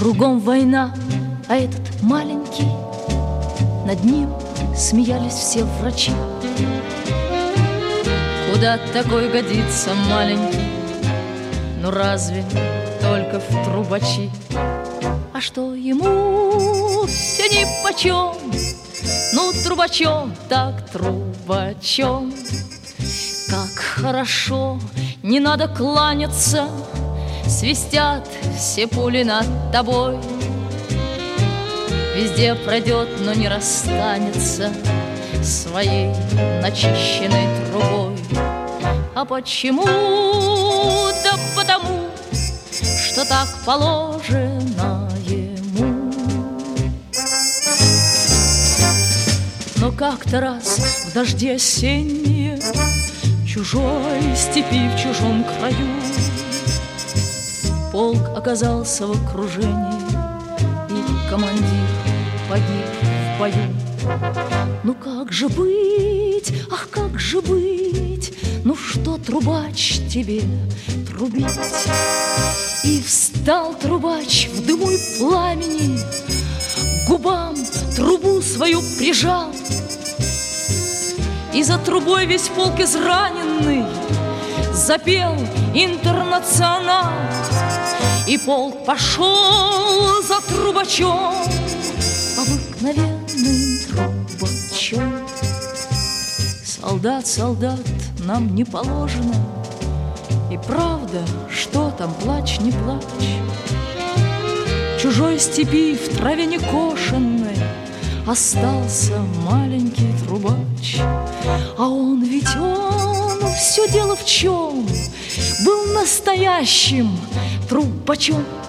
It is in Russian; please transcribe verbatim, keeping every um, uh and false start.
Кругом война, а этот маленький, над ним смеялись все врачи. Куда такой годится маленький? Ну разве только в трубачи? А что ему все нипочем? Ну трубачом, так трубачом. Как хорошо, не надо кланяться, свистят все пули над тобой. Везде пройдет, но не расстанется своей начищенной трубой. А почему? Да потому, что так положено ему. Но как-то раз в дожди осенние, в чужой степи, в чужом краю, полк оказался в окружении, и командир погиб в бою. Ну как же быть, ах, как же быть? Ну что, трубач, тебе трубить? И встал трубач в дыму и пламени, к губам трубу свою прижал. И за трубой весь полк израненный запел «Интернационал». И полк пошел за трубачом, обыкновенным трубачом. Солдат, солдат, нам не положено, и правда, что там, плачь, не плачь. В чужой степи, в траве некошенной, остался маленький трубач. А он ведь он, все дело в чем, был настоящим трубачом.